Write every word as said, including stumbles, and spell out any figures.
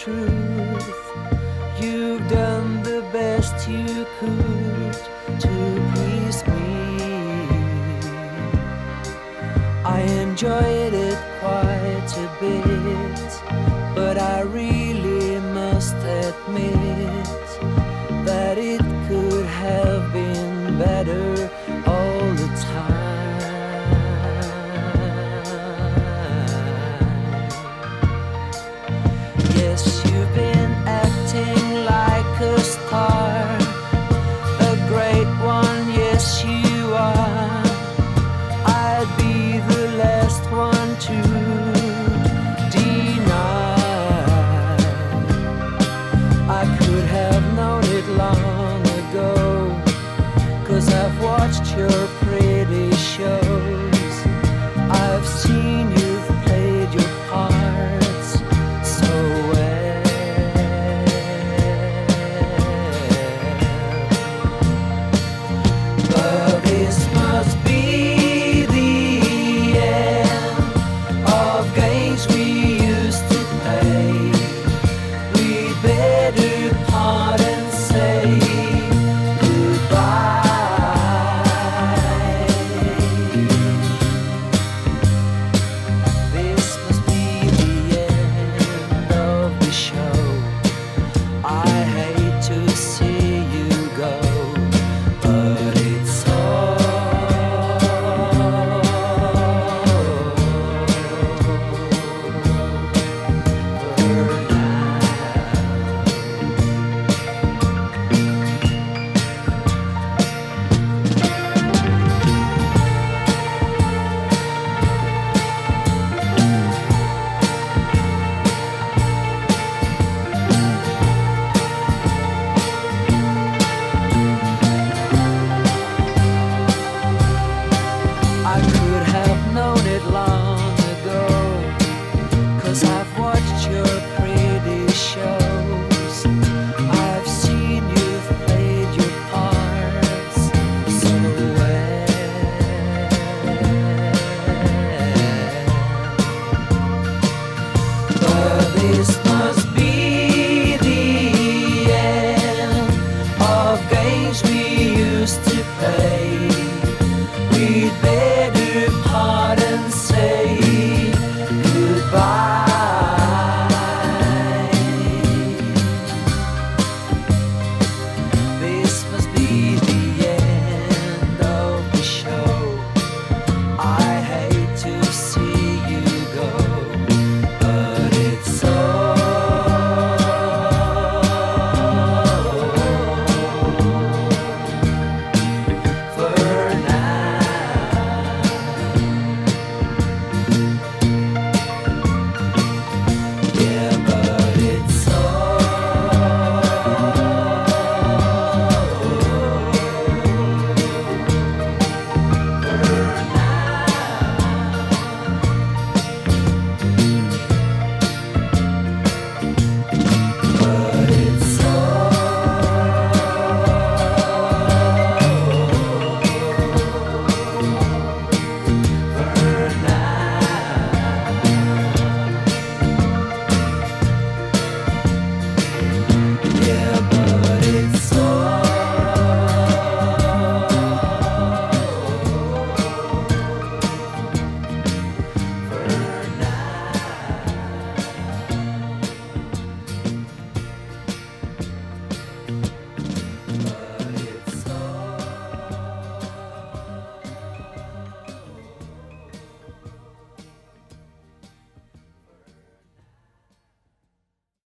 truth. You've done the best you could to please me. I enjoyed it quite a bit, but I really must admit that it could have been better all the time. Yes, you've been acting like a star, a great one, yes you are. I'd be the last one to deny I could have